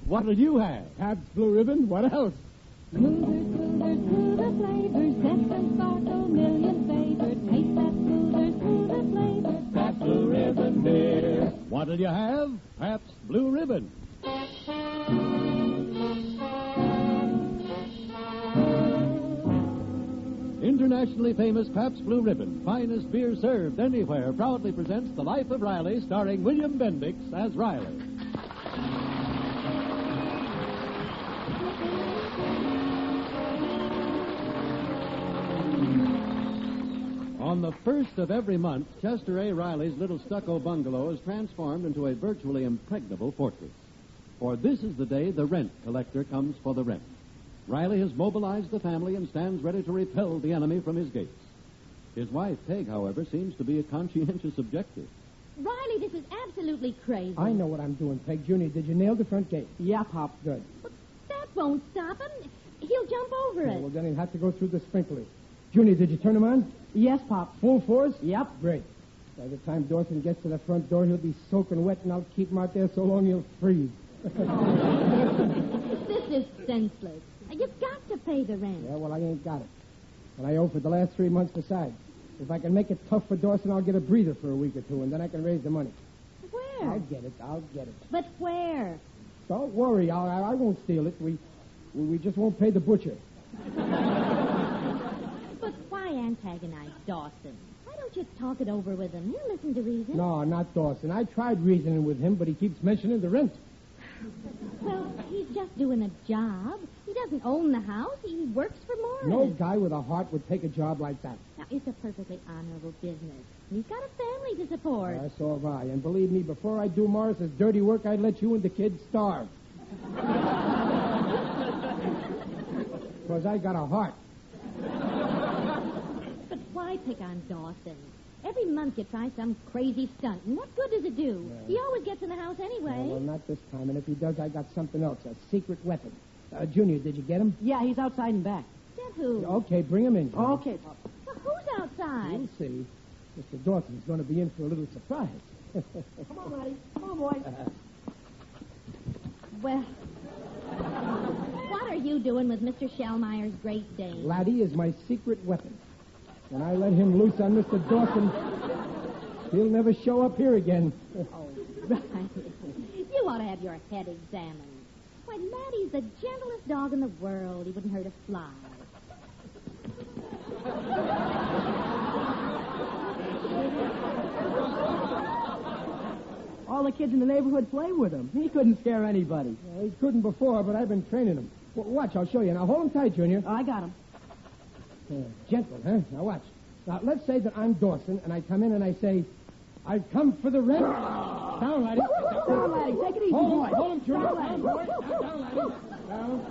What'll you have? Pabst Blue Ribbon? What else? Smoother flavors, zest and sparkle, million favored. Taste that smoother flavors. Pabst Blue Ribbon beer. What'll you have? Pabst Blue Ribbon. Internationally famous Pabst Blue Ribbon, finest beer served anywhere, proudly presents The Life of Riley, starring William Bendix as Riley. On the first of every month, Chester A. Riley's little stucco bungalow is transformed into a virtually impregnable fortress. For this is the day the rent collector comes for the rent. Riley has mobilized the family and stands ready to repel the enemy from his gates. His wife, Peg, however, seems to be a conscientious objector. Riley, this is absolutely crazy. I know what I'm doing, Peg. Junior, did you nail the front gate? Yeah, Pop. Good. But that won't stop him. He'll jump over it. Well, then he'll have to go through the sprinklers. Junior, did you turn them on? Yes, Pop. Full force? Yep. Great. By the time Dawson gets to the front door, he'll be soaking wet, and I'll keep him out there so long he'll freeze. This is senseless. You've got to pay the rent. Yeah, well, I ain't got it. And I owe for the last 3 months besides. If I can make it tough for Dawson, I'll get a breather for a week or two, and then I can raise the money. Where? I'll get it. But where? Don't worry. I won't steal it. We just won't pay the butcher. But why antagonize Dawson? Why don't you talk it over with him? He'll listen to reason. No, not Dawson. I tried reasoning with him, but he keeps mentioning the rent. Well, he's just doing a job. He doesn't own the house. He works for Morris. No guy with a heart would take a job like that. Now, it's a perfectly honorable business. He's got a family to support. So have I. And believe me, before I do Morris's dirty work, I'd let you and the kids starve. Because I got a heart. But why pick on Dawson? Every month you try some crazy stunt, and what good does it do? Yeah. He always gets in the house anyway. Well, not this time. And if he does, I got something else, a secret weapon. Junior, did you get him? Yeah, he's outside and back. Get who? Okay, bring him in. Junior. Okay, Pop. Well, who's outside? You'll see. Mr. Dawson's going to be in for a little surprise. Come on, Laddie. Come on, boy. Well, what are you doing with Mr. Shellmeyer's Great Dane? Laddie is my secret weapon. When I let him loose on Mr. Dawson, he'll never show up here again. Oh, right. You ought to have your head examined. Why, Laddie's the gentlest dog in the world. He wouldn't hurt a fly. All the kids in the neighborhood play with him. He couldn't scare anybody. Well, he couldn't before, but I've been training him. Well, watch, I'll show you. Now, hold him tight, Junior. I got him. Gentle, huh? Now, watch. Now, let's say that I'm Dawson, and I come in and I say, I've come for the rent. Down, Laddie. Down, Laddie. Take it easy, boy. Hold him, Junior. Down, Laddie. Down, Laddie. Down.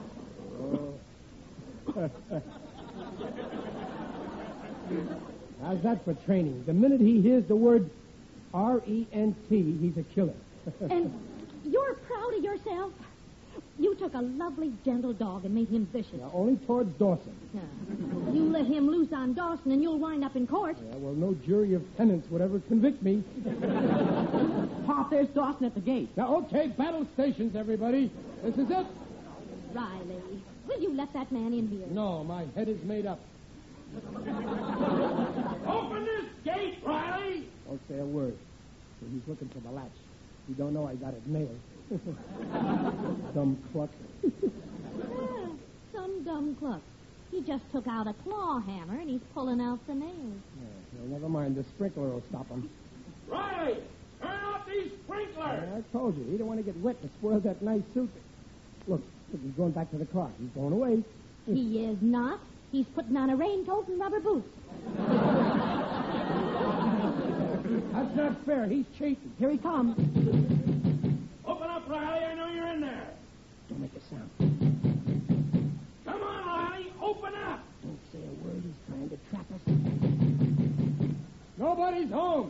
How's that for training? The minute he hears the word R-E-N-T, he's a killer. And you're proud of yourself? You took a lovely, gentle dog and made him vicious. Now, only towards Dawson. You let him loose on Dawson and you'll wind up in court. Yeah, well, no jury of tenants would ever convict me. Pop, there's Dawson at the gate. Now, okay, battle stations, everybody. This is it. Riley, will you let that man in here? No, my head is made up. Open this gate, Riley! Don't say a word. He's looking for the latch. He don't know I got it nailed. Dumb cluck. Some dumb cluck. He just took out a claw hammer and he's pulling out the nails. Yeah, well, never mind. The sprinkler will stop him. Riley, turn off these sprinklers! I told you. He don't want to get wet and spoil that nice suit. Look, he's going back to the car. He's going away. He is not. He's putting on a raincoat and rubber boots. That's not fair. He's cheating. Here he comes. Open up, Riley. I know you're in there. Don't make a sound. Come on, Riley. Open up. Don't say a word. He's trying to trap us. Nobody's home.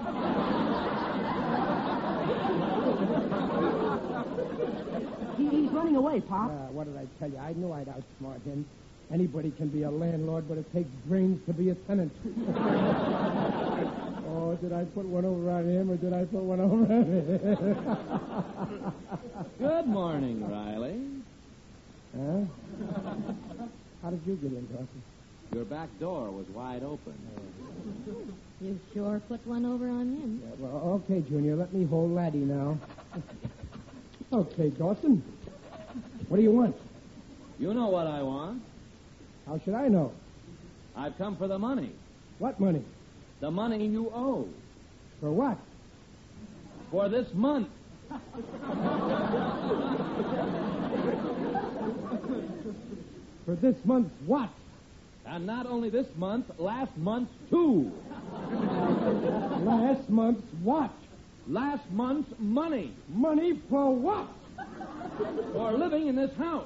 He's running away, Pop. What did I tell you? I knew I'd outsmart him. Anybody can be a landlord, but it takes brains to be a tenant. Oh, did I put one over on him, or did I put one over on him? Good morning, Riley. Huh? How did you get in, Dawson? Your back door was wide open. You sure put one over on him. Yeah, well, okay, Junior. Let me hold Laddie now. Okay, Dawson. What do you want? You know what I want. How should I know? I've come for the money. What money? The money you owe. For what? For this month. For this month's what? And not only this month, last month, too. Last month's what? Last month's money. Money for what? For living in this house.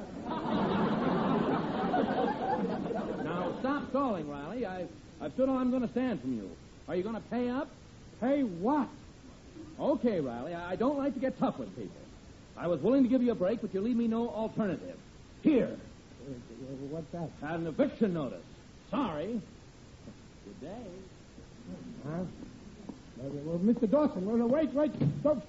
Now, stop stalling, Riley. I've stood all I'm going to stand from you. Are you going to pay up? Pay what? Okay, Riley. I don't like to get tough with people. I was willing to give you a break, but you leave me no alternative. Here. What's that? An eviction notice. Sorry. Good day. Huh? Well, Mr. Dawson, no, wait. Don't.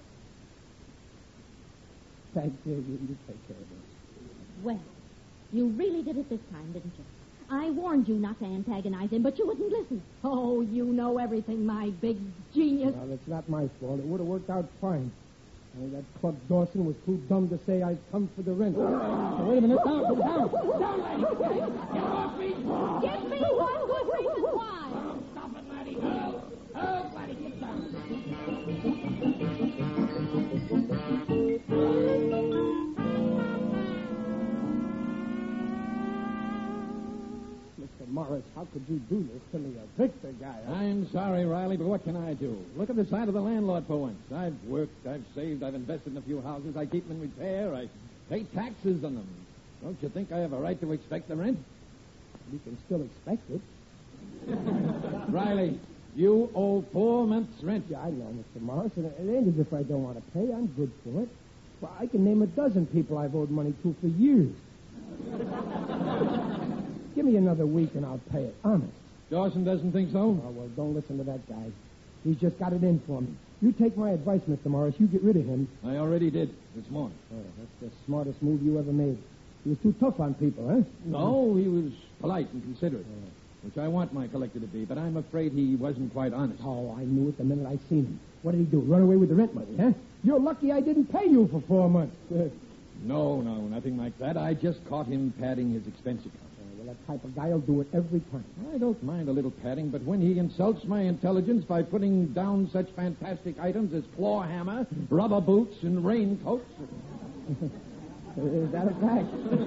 Thank you. You take care of this. Well, you really did it this time, didn't you? I warned you not to antagonize him, but you wouldn't listen. Oh, you know everything, my big genius. Well, it's not my fault. It would have worked out fine. Only that Club Dawson was too dumb to say I'd come for the rent. Now, wait a minute. Down, Laddie. Get off me. Give me one good reason why. Stop it, Laddie. Help, Laddie, get down. Mr. Morris, how could you do this to me, a Victor guy? I'm sorry, Riley, but what can I do? Look at the side of the landlord for once. I've worked, I've saved, I've invested in a few houses. I keep them in repair. I pay taxes on them. Don't you think I have a right to expect the rent? You can still expect it. Riley, you owe 4 months' rent. Yeah, I know, Mr. Morris, and it ain't as if I don't want to pay. I'm good for it. Well, I can name a dozen people I've owed money to for years. Give me another week and I'll pay it, honest. Dawson doesn't think so? Oh, well, don't listen to that guy. He's just got it in for me. You take my advice, Mr. Morris. You get rid of him. I already did this morning. Oh, that's the smartest move you ever made. He was too tough on people, huh? No, he was polite and considerate, which I want my collector to be, but I'm afraid he wasn't quite honest. Oh, I knew it the minute I seen him. What did he do? Run away with the rent money, huh? You're lucky I didn't pay you for 4 months. No, nothing like that. I just caught him padding his expense account. Well, that type of guy will do it every time. I don't mind a little padding, but when he insults my intelligence by putting down such fantastic items as claw hammer, rubber boots, and raincoats... Is that a fact?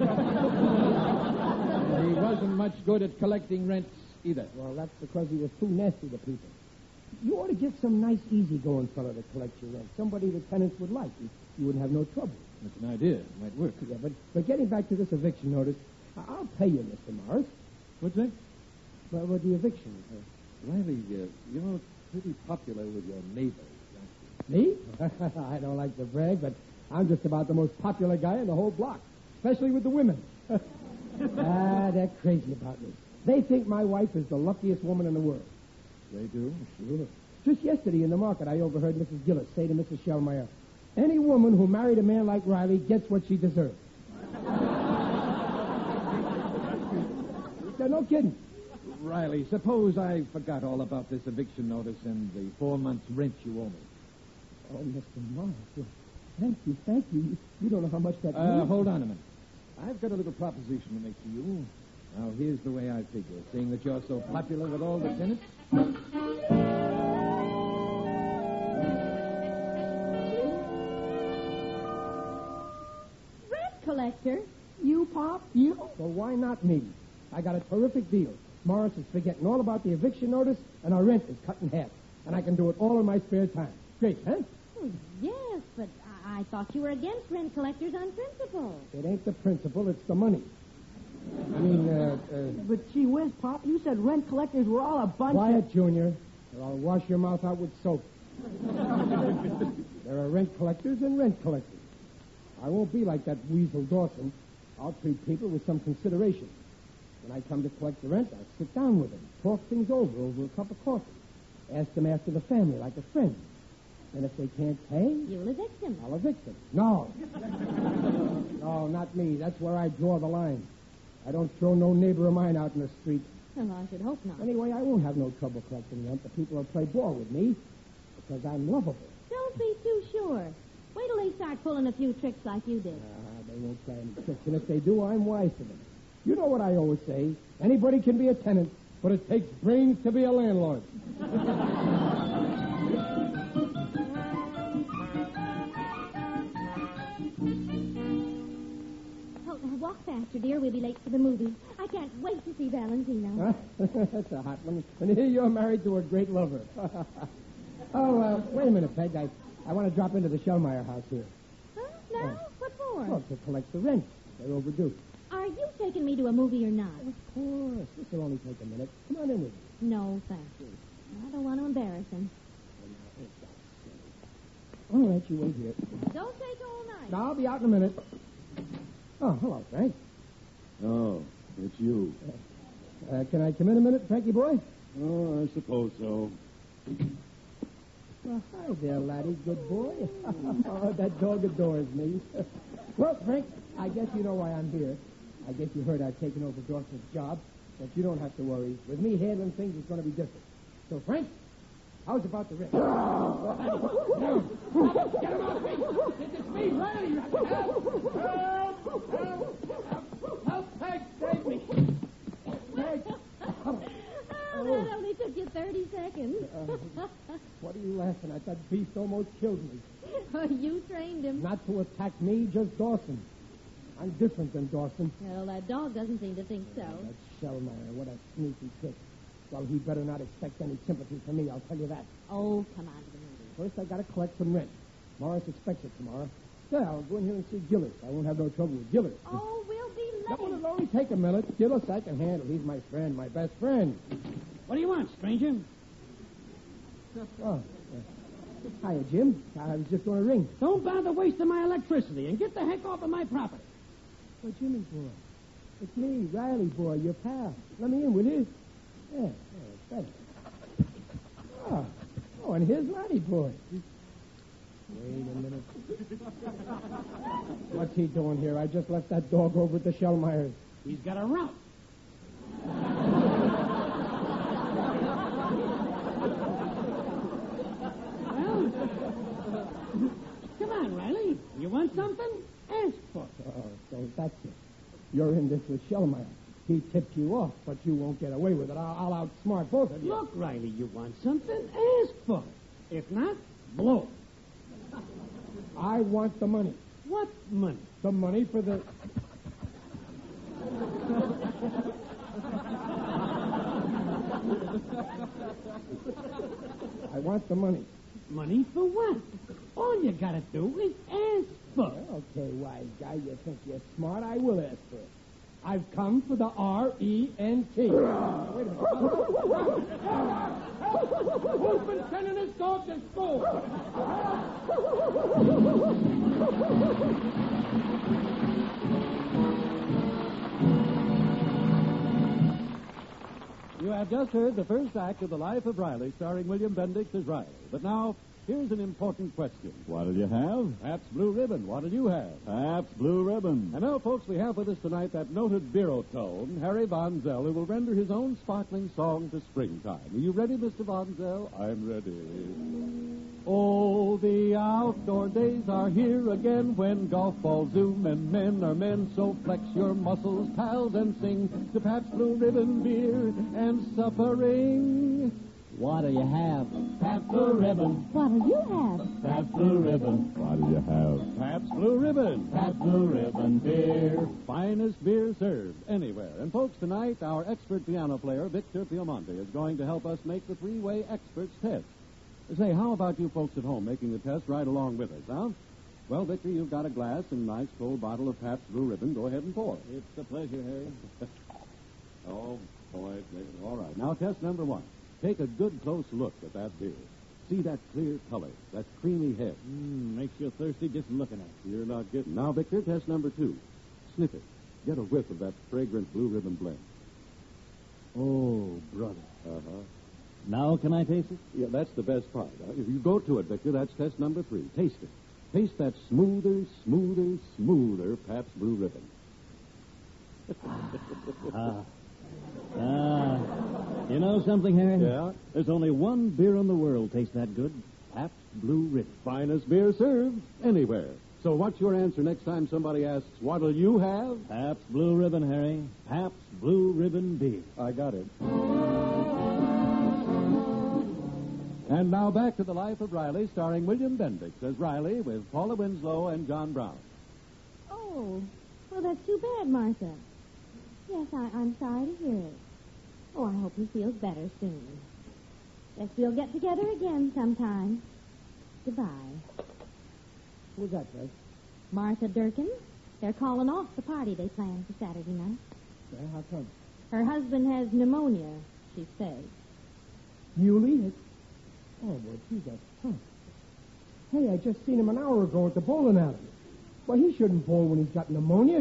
He wasn't much good at collecting rents either. Well, that's because he was too nasty to people. You ought to get some nice, easygoing fellow to collect your rent. Somebody the tenants would like. You wouldn't have no trouble. That's an idea. It might work. Yeah, but getting back to this eviction notice, I'll pay you, Mr. Morris. What's that? Well, the eviction. Riley, you're pretty popular with your neighbors, aren't Me? I don't like to brag, but I'm just about the most popular guy in the whole block, especially with the women. They're crazy about me. They think my wife is the luckiest woman in the world. you? They do? Sure. Just yesterday in the market, I overheard Mrs. Gillis say to Mrs. Shellmeyer, any woman who married a man like Riley gets what she deserves. Yeah, no kidding. Riley, suppose I forgot all about this eviction notice and the 4 months' rent you owe me. Oh, Mr. Morris, well, thank you. You don't know how much that means. Hold on a minute. I've got a little proposition to make to you. Now, here's the way I figure, seeing that you're so popular with all the tenants. Rent collector? You, Pop? You? Well, why not me? I got a terrific deal. Morris is forgetting all about the eviction notice, and our rent is cut in half. And I can do it all in my spare time. Great, huh? Oh, yes, but I thought you were against rent collectors on principle. It ain't the principle, it's the money. I mean, But gee whiz, Pop, you said rent collectors were all a bunch quiet, Junior, or I'll wash your mouth out with soap. There are rent collectors and rent collectors. I won't be like that weasel Dawson. I'll treat people with some consideration. When I come to collect the rent, I'll sit down with them, talk things over a cup of coffee. Ask them after the family like a friend. And if they can't pay, You'll evict him. I'll evict them. No. No, not me. That's where I draw the line. I don't throw no neighbor of mine out in the street. Well, I should hope not. Anyway, I won't have no trouble collecting rent. The people will play ball with me because I'm lovable. Don't be too sure. Wait till they start pulling a few tricks like you did. They won't play any tricks, and if they do, I'm wise to them. You know what I always say. Anybody can be a tenant, but it takes brains to be a landlord. Oh, walk faster, dear. We'll be late for the movie. I can't wait to see Valentino. That's a hot one. And here you're married to a great lover. Wait a minute, Peg. I want to drop into the Shellmeyer house here. Huh? Now? What for? Well, to collect the rent. They're overdue. Are you taking me to a movie or not? Of course. This will only take a minute. Come on in with me. No, thank you. I don't want to embarrass him. I'll let you wait here. Don't take all night. I'll be out in a minute. Oh, hello, Frank. Oh, it's you. Can I come in a minute, Frankie boy? Oh, I suppose so. Well, hi there, laddie. Good boy. Oh, that dog adores me. Well, Frank, I guess you know why I'm here. I guess you heard I've taken over Dawson's job, but you don't have to worry. With me handling things, it's going to be different. So, Frank, how's about the rent? Get him off me! It's me, Riley! Help, Peg, save me! Peg! Oh, that only took you 30 seconds. What are you laughing at? That beast almost killed me. You trained him. Not to attack me, just Dawson. I'm different than Dawson. Well, that dog doesn't seem to think so. That Shellmeyer, what a sneaky trick. Well, he better not expect any sympathy from me, I'll tell you that. Oh, come on to the movie. First, I got to collect some rent. Morris expects it tomorrow. Yeah, I'll go in here and see Gillis. I won't have no trouble with Gillis. Oh, we'll be late. That will only take a minute. Gillis, I can handle. He's my friend, my best friend. What do you want, stranger? Oh, hiya, Jim. I was just going to ring. Don't bother wasting my electricity and get the heck off of my property. Oh, Jimmy boy. It's me, Riley boy, your pal. Let me in, will you? Yeah, better. Oh, and here's Riley boy. Wait a minute. What's he doing here? I just left that dog over at the Shellmeyers. He's got a route. Well, come on, Riley. You want something? Ask for it. Oh, so that's it. You're in this with Shellmeyer. He tipped you off, but you won't get away with it. I'll outsmart both of you. Look, Riley, you want something? Ask for it. If not, blow. I want the money. What money? The money for the... I want the money. Money for what? All you gotta do is ask for it. Okay, wise guy, you think you're smart? I will ask for it. I've come for the R-E-N-T. Wait a minute. Who's been sending this dog to school? You have just heard the first act of The Life of Riley, starring William Bendix as Riley. But now, here's an important question. What'll you have? Pabst Blue Ribbon, what did you have? Pabst Blue Ribbon. And now, folks, we have with us tonight that noted baritone, Harry Von Zell, who will render his own sparkling song to springtime. Are you ready, Mr. Von Zell? I'm ready. Oh, the outdoor days are here again when golf balls zoom and men are men. So flex your muscles, pals, and sing to Pabst Blue Ribbon beer and suffering. What'll you have? Pabst Blue Ribbon. What'll you have? Pabst Blue Ribbon. What'll you have? Pabst Blue Ribbon. Pabst Blue Ribbon beer. Finest beer served anywhere. And folks, tonight our expert piano player, Victor Piemonte, is going to help us make the three-way experts test. Say, how about you folks at home making the test right along with us, huh? Well, Victor, you've got a glass and a nice cold bottle of Pabst Blue Ribbon. Go ahead and pour. It's a pleasure, Harry. Oh, boy. All right. Now, test number one. Take a good close look at that beer. See that clear color, that creamy head. Makes you thirsty just looking at it. You're not getting. Now, Victor, test number two. Sniff it. Get a whiff of that fragrant Blue Ribbon blend. Oh, brother. Uh-huh. Now can I taste it? Yeah, that's the best part. If you go to it, Victor, that's test number 3. Taste it. Taste that smoother Pabst Blue Ribbon. You know something, Harry? Yeah? There's only one beer in the world tastes that good. Pabst Blue Ribbon. Finest beer served anywhere. So what's your answer next time somebody asks, what'll you have? Pabst Blue Ribbon, Harry. Pabst Blue Ribbon beer. I got it. And now back to The Life of Riley, starring William Bendix as Riley with Paula Winslow and John Brown. Oh, well, that's too bad, Martha. Yes, I'm sorry to hear it. Oh, I hope he feels better soon. Guess we'll get together again sometime. Goodbye. Who's that, Fred? Martha Durkin. They're calling off the party they planned for Saturday night. Yeah, how come? Her husband has pneumonia, she says. Muley? Oh, boy, geez, that's tough. Hey, I just seen him an hour ago at the bowling alley. Well, he shouldn't bowl when he's got pneumonia.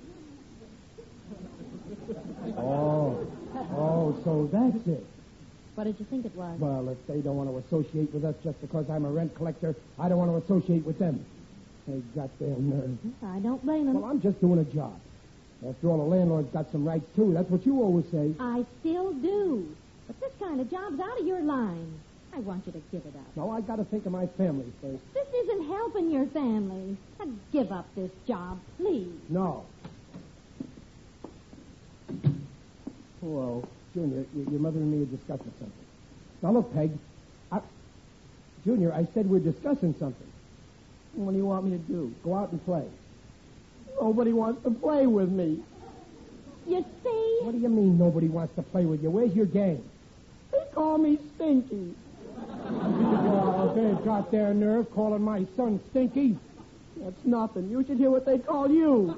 Oh, so that's it. What did you think it was? Well, if they don't want to associate with us just because I'm a rent collector, I don't want to associate with them. They got their nerve. I don't blame them. Well, I'm just doing a job. After all, a landlord's got some rights, too. That's what you always say. I still do. But this kind of job's out of your line. I want you to give it up. No, I got to think of my family first. This isn't helping your family. Now, give up this job, please. No. Hello, Junior. Your mother and me are discussing something. Now, look, Peg. Junior, I said we're discussing something. What do you want me to do? Go out and play. Nobody wants to play with me. You see? What do you mean nobody wants to play with you? Where's your game? They call me Stinky. Oh, they've got their nerve calling my son Stinky. That's nothing. You should hear what they call you.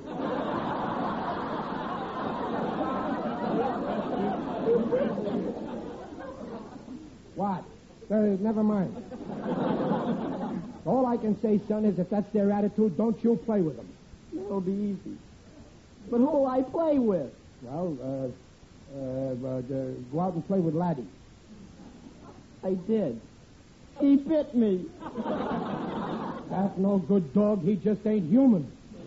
What? Never mind. All I can say, son, is if that's their attitude, don't you play with them. It'll be easy. But who'll I play with? Well, go out and play with Laddie. I did. He bit me. That's no good dog. He just ain't human.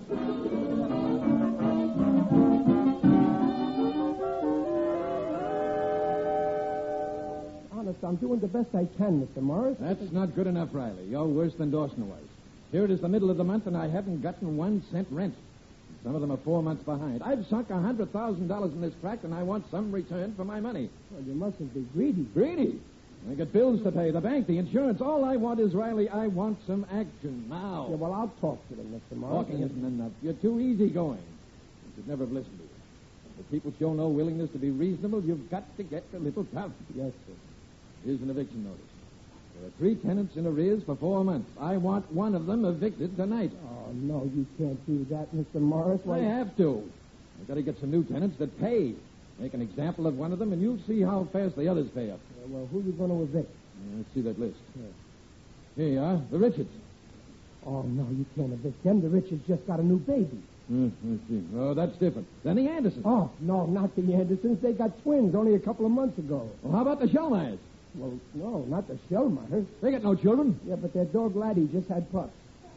Honest, I'm doing the best I can, Mr. Morris. That's not good enough, Riley. You're worse than Dawson was. Here it is the middle of the month, and I haven't gotten 1 cent rent. Some of them are 4 months behind. I've sunk $100,000 in this tract, and I want some return for my money. Well, you mustn't be greedy. Greedy? I got bills to pay, the bank, the insurance. All I want is, Riley, I want some action now. Yeah, well, I'll talk to them, Mr. Morris. Talking isn't enough. You're too easygoing. You should never have listened to you. If people show no willingness to be reasonable, you've got to get a little tough. Yes, sir. Here's an eviction notice. There are 3 tenants in arrears for 4 months. I want one of them evicted tonight. Oh, no, you can't do that, Mr. Morris. I have to. I've got to get some new tenants that pay. Make an example of one of them, and you'll see how fast the others pay up. Well, who are you going to evict? Let's see that list. Here you are, the Richards. Oh, no, you can't evict them. The Richards just got a new baby. Let's see. Oh, that's different. Then the Andersons. Oh, no, not the Andersons. They got twins only a couple of months ago. Well, how about the Shellmeyers? Well, no, not the Shellmeyers. They got no children. Yeah, but their dog Laddie just had pups.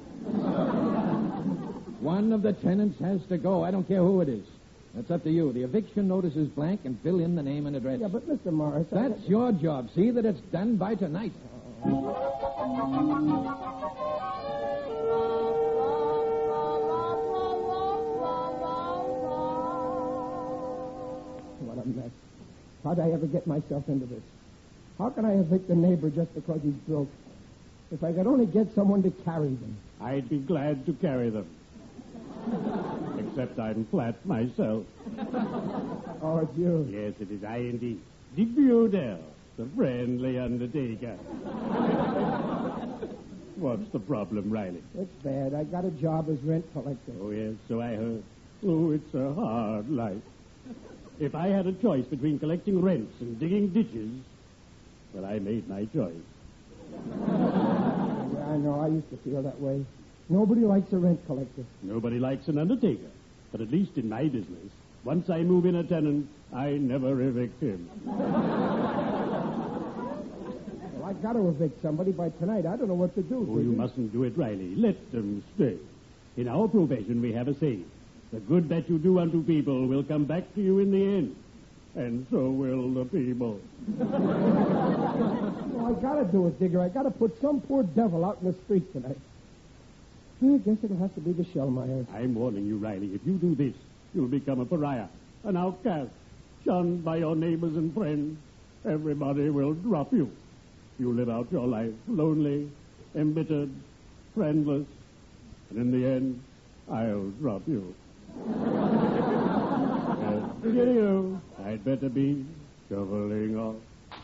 One of the tenants has to go. I don't care who it is. That's up to you. The eviction notice is blank, and fill in the name and address. Yeah, but Mr. Morris... That's your job. See that it's done by tonight. What a mess. How'd I ever get myself into this? How can I evict a neighbor just because he's broke? If I could only get someone to carry them. I'd be glad to carry them. Except I'm flat myself. Oh, it's you. Yes, it is I indeed. Digby Odell, the friendly undertaker. What's the problem, Riley? It's bad. I got a job as rent collector. Oh, yes, so I heard. Oh, it's a hard life. If I had a choice between collecting rents and digging ditches, well, I made my choice. Yeah, I know. I used to feel that way. Nobody likes a rent collector. Nobody likes an undertaker. But at least in my business, once I move in a tenant, I never evict him. got to evict somebody by tonight. I don't know what to do. Oh, you mustn't do it, Riley. Let them stay. In our profession, we have a saying. The good that you do unto people will come back to you in the end. And so will the people. Well, I got to do it, Digger. I got to put some poor devil out in the street tonight. I guess it'll have to be the Shellmeyers. I'm warning you, Riley. If you do this, you'll become a pariah, an outcast, shunned by your neighbors and friends. Everybody will drop you. You live out your life lonely, embittered, friendless, and in the end, I'll drop you. Giddy-o, I'd better be shoveling off.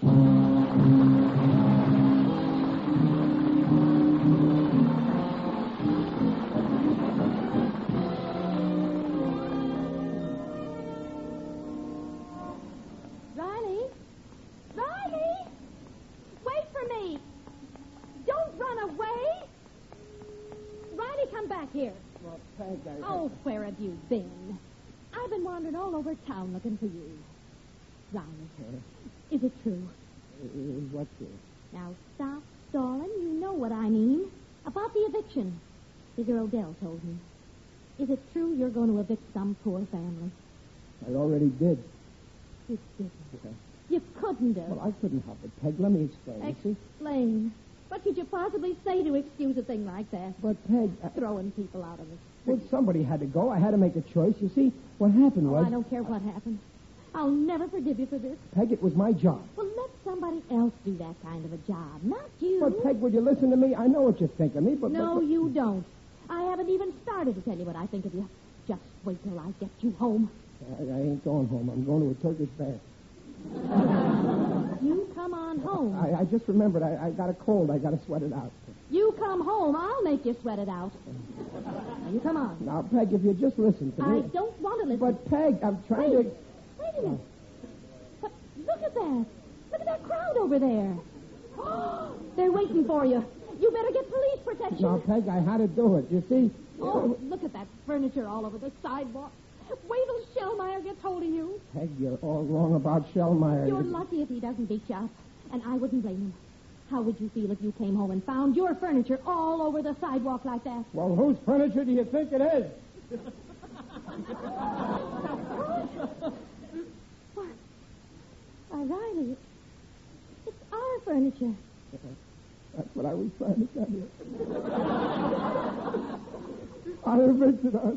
Riley? Riley! Wait for me! Don't run away! Riley, come back here. Well, Peg, Oh, where have you been? I've been wandering all over town looking for you. Riley, is it true? What's it? Now, stop stalling. You know what I mean. About the eviction. Digger Odell told me. Is it true you're going to evict some poor family? I already did. You didn't. You couldn't have. Well, I couldn't help it, Peg. Let me explain. You see? Explain. What could you possibly say to excuse a thing like that? But, Peg... Throwing people out of the Well, somebody had to go. I had to make a choice. You see, what happened was... I don't care what happened. I'll never forgive you for this. Peg, it was my job. Well, let somebody else do that kind of a job, not you. But, Peg, would you listen to me? I know what you think of me, but... No, you don't. I haven't even started to tell you what I think of you. Just wait till I get you home. I ain't going home. I'm going to a Turkish bath. You come on home. I just remembered. I got a cold. I got to sweat it out. You come home. I'll make you sweat it out. Now, you come on. Now, Peg, if you just listen to me... I don't want to listen. But, Peg, I'm trying Wait. to... Wait a minute. But look at that. Look at that crowd over there. They're waiting for you. You better get police protection. Now, Peg, I had to do it. You see... Oh, look at that furniture all over the sidewalk. Wait till Shellmeyer gets hold of you. Peg, you're all wrong about Shellmeyer. You're lucky if he doesn't beat you up. And I wouldn't blame him. How would you feel if you came home and found your furniture all over the sidewalk like that? Well, whose furniture do you think it is? Why, Riley, it's our furniture. That's what I was trying to tell you. I evicted us.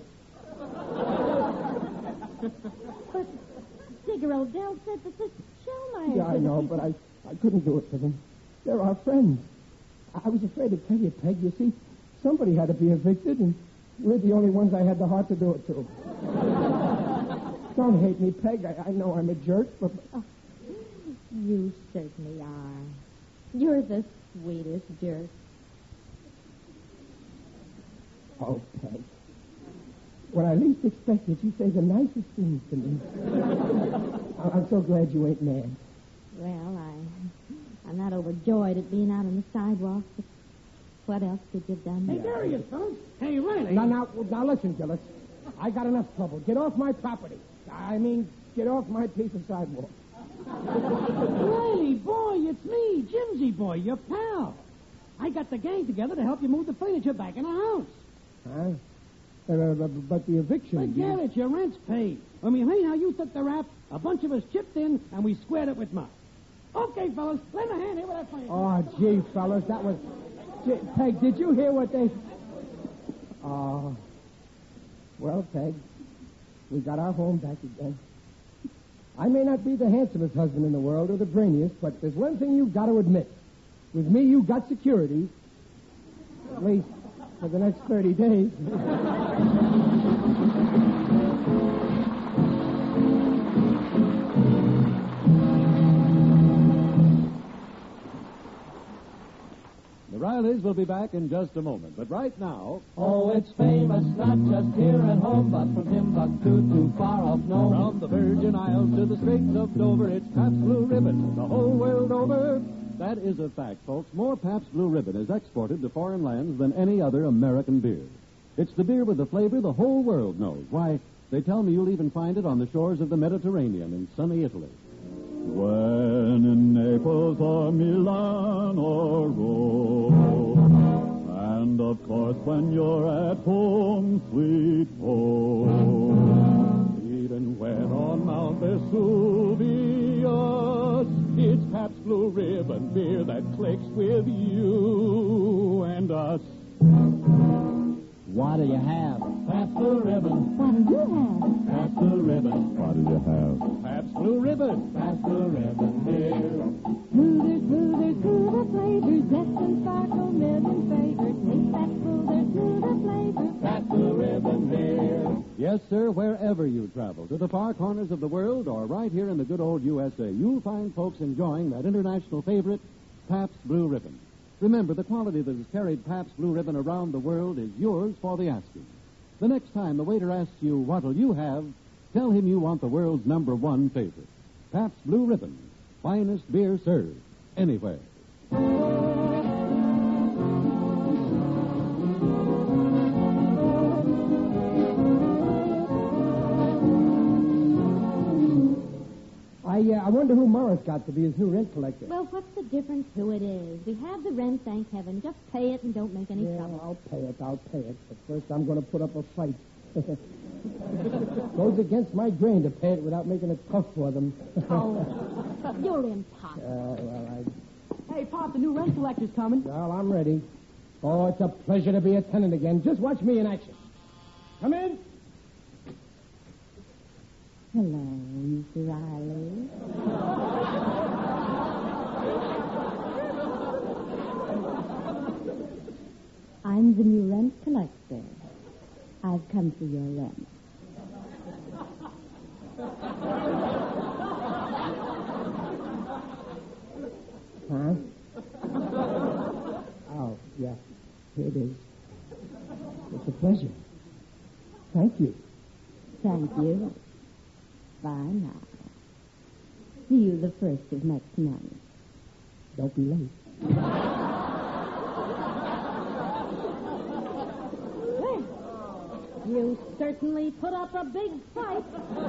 But Digger Odell said that the Shellmeyer... Yeah, I know, but I couldn't do it for them. They're our friends. I was afraid to tell you, Peg. You see, somebody had to be evicted, and we're the only ones I had the heart to do it to. Don't hate me, Peg. I know I'm a jerk, but... Oh, you certainly are. You're the sweetest jerk. Oh, Peg. When I least expect it, you say the nicest things to me. I'm so glad you ain't mad. Well, I'm not overjoyed at being out on the sidewalk, but what else could you have done? Hey, there he is, fellas. Hey, Riley. Now, listen, Gillis. I got enough trouble. Get off my property. I mean, get off my piece of sidewalk. Riley, boy, it's me, Jimsy boy, your pal. I got the gang together to help you move the furniture back in the house. Huh? But the eviction... Forget it, your rent's paid. When we heard how you took the rap, a bunch of us chipped in, and we squared it with Mom. Okay, fellas, lend a hand here with that furniture. Oh, gee, fellas, that was... Gee, Peg, did you hear what they... Oh. Well, Peg, we got our home back again. I may not be the handsomest husband in the world or the brainiest, but there's one thing you've got to admit. With me, you got security. At least for the next 30 days. The Rileys will be back in just a moment, but right now... Oh, it's famous, not just here at home, but from Timbuktu to far off Nome. From the Virgin Isles to the Straits of Dover, it's Pabst Blue Ribbon, the whole world over. That is a fact, folks. More Pabst Blue Ribbon is exported to foreign lands than any other American beer. It's the beer with the flavor the whole world knows. Why, they tell me you'll even find it on the shores of the Mediterranean in sunny Italy. Well... when in Naples or Milan or Rome. And of course when you're at home, sweet home. Even when on Mount Vesuvius, it's Pabst Blue Ribbon beer that clicks with you and us. What do you have? Pabst Blue Ribbon. What do you have? Pabst Blue Ribbon. What do you have? Pabst Blue Ribbon. Pabst Blue Ribbon beer. Smoother, smoother, smoother flavors, zest and sparkle, million favors. Taste that smoother, smoother flavor. Pabst Blue Ribbon beer. Yes, sir, wherever you travel, to the far corners of the world or right here in the good old USA, you'll find folks enjoying that international favorite, Pabst Blue Ribbon. Remember, the quality that has carried Pabst Blue Ribbon around the world is yours for the asking. The next time the waiter asks you, what'll you have, tell him you want the world's #1 favorite. Pabst Blue Ribbon, finest beer served anywhere. I wonder who Morris got to be his new rent collector. Well, what's the difference who it is? We have the rent, thank heaven. Just pay it and don't make any trouble. I'll pay it. But first I'm going to put up a fight. Goes against my grain to pay it without making it tough for them. Oh, you're impossible. Hey, Pop, the new rent collector's coming. Well, I'm ready. Oh, it's a pleasure to be a tenant again. Just watch me in action. Come in. Hello, Mr. Riley. I'm the new rent collector. I've come for your rent. Huh? Oh, yeah. Here it is. It's a pleasure. Thank you. Thank you. Bye now. See you the 1st of next month. Don't be late. You certainly put up a big fight.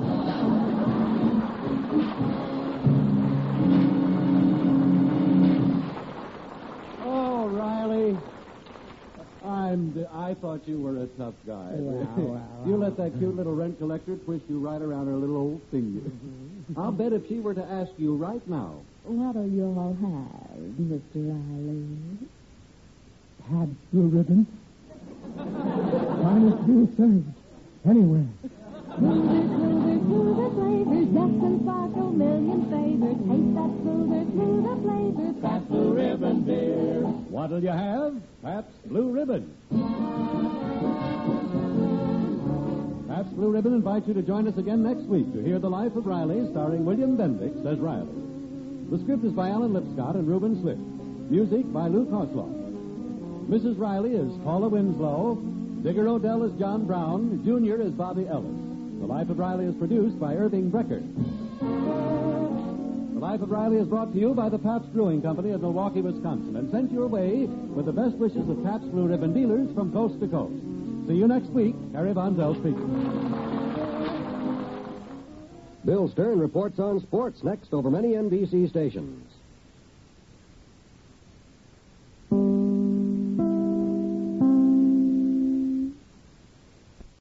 Oh, Riley. I thought you were a tough guy. Wow. You let that cute little rent collector twist you right around her little old finger. I'll bet if she were to ask you right now. What'll you all have, Mr. Riley? Pabst Blue Ribbon. Finest beer served anywhere. Smoother, smoother, smoother flavors, zest and sparkle, million favors. Taste that smoother, smoother flavor. Pabst Blue Ribbon beer. What'll you have? Pabst Blue Ribbon. Pabst Blue Ribbon invites you to join us again next week to hear The Life of Riley, starring William Bendix as Riley. The script is by Alan Lipscott and Reuben Swift. Music by Lou Kosloff. Mrs. Riley is Paula Winslow. Digger Odell is John Brown. Jr. is Bobby Ellis. The Life of Riley is produced by Irving Brecker. The Life of Riley is brought to you by the Pabst Brewing Company of Milwaukee, Wisconsin, and sent your way with the best wishes of Pabst Blue Ribbon dealers from coast to coast. See you next week. Harry Von Zell speaking. Bill Stern reports on sports next over many NBC stations.